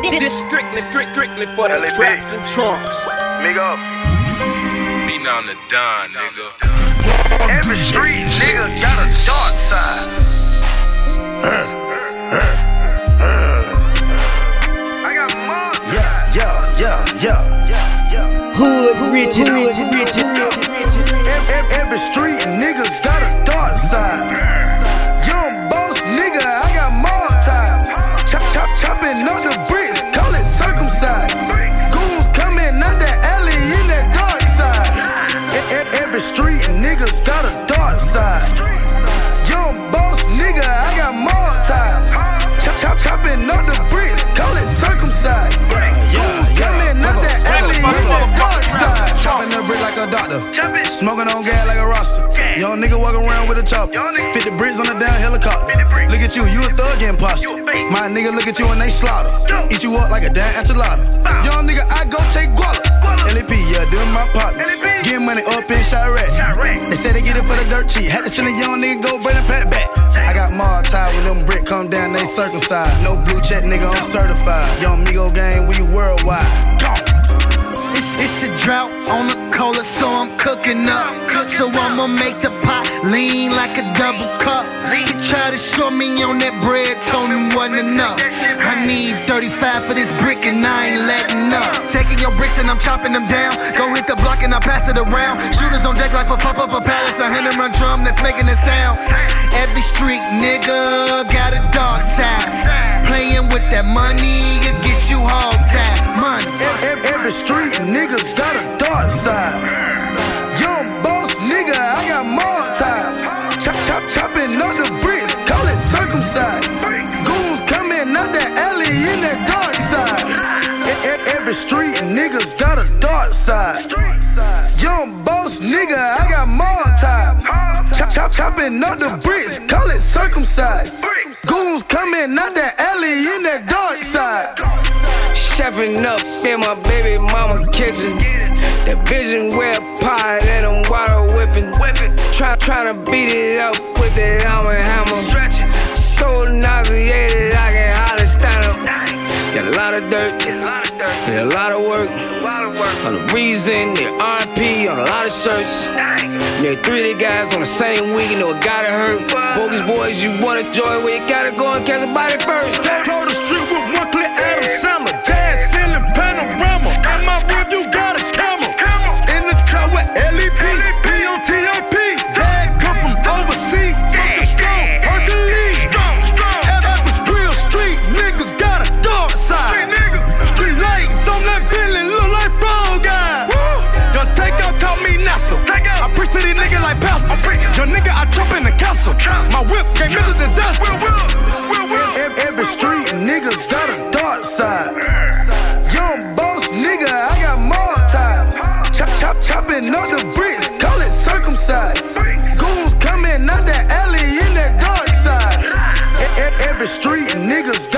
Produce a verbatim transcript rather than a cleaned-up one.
This strictly, strictly for the traps and trunks. Migo. Beating on the Don, nigga. Every street nigga got a dark side. I got more. Yeah, yeah, yeah, yeah. Hood rich, hood rich, Every, every street nigga got a dark side. Young boss nigga, I got more times. Chop, chop, chopping up the bricks, call it circumcised. Goons coming out that alley in that dark side. Every street nigga got a dark side. Young boss nigga, I got more times. Chop, chop, chopping up the bricks, call it circumcised. Goons coming out that alley in that dark side. Chopping the brick like a doctor, smoking on gas like a roster. Young nigga walking around with a chopper, fifty bricks on the down helicopter. Look at you, you a thug imposter. My nigga look at you and they slaughter. Eat you up like a damn enchilada. Young nigga, I go take guala. L A P, yeah, them my partners. Get money up in Chirac. They say they get it for the dirt cheap. Had to send a young nigga go bring a pat back. I got more time when them brick come down, they circumcised. No blue check, nigga, I'm certified. Young Migo gang, we worldwide. Go. It's, it's a drought on the cola, so I'm cooking up. So I'ma make the pot lean like a double cup. He tried to show me on that bread, told him wasn't enough. I need thirty-five for this brick and I ain't letting up. Taking your bricks and I'm chopping them down. Go hit the block and I pass it around. Shooters on deck like a pop up a palace. A hundred run drum that's making it sound. Every street nigga got a dark side. Playing with that money, you get you hog tied. Money. Every, every street nigga got a dark side. Young boss nigga, I got more times. Chop, chop, chopping up the bricks, call it circumcised. Goons coming out that alley in that dark side. Every street nigga got a dark side. Young boss nigga, I got more times. Chop, chop, chopping up the bricks, call it circumcised. Goons coming out that alley in that dark side. Chefing up in my baby mama kitchen. That vision well pie and I'm water whipping. Try, tryna beat it up with that almond hammer. So nauseated I can hardly stand up. Got a lot of dirt, and a lot of work. On the reason, the R P on a lot of shirts. Near three of the guys on the same week, you know it gotta hurt. Bogus boys, you wanna joy, well you gotta go and catch a body first. Close the street with one clip, Adam Sandler. Jazz ceiling panorama. At my review, got a camera. In the trap with L E P, P O T O P. Dad come from overseas, smoking strong, Hercules. At every real street, nigga got a dark side. Three lights on that Bentley, look like bro guy. Young Takeout call me Nassau. I preach to these niggas like pastors. Young nigga, I jump in the castle. My whip gave me the disaster. Every street nigga got a dark side. Young boss nigga, I got more times. Chop, chop, chopping up the bricks, call it circumcised. Goons coming out that alley in that dark side. Every street nigga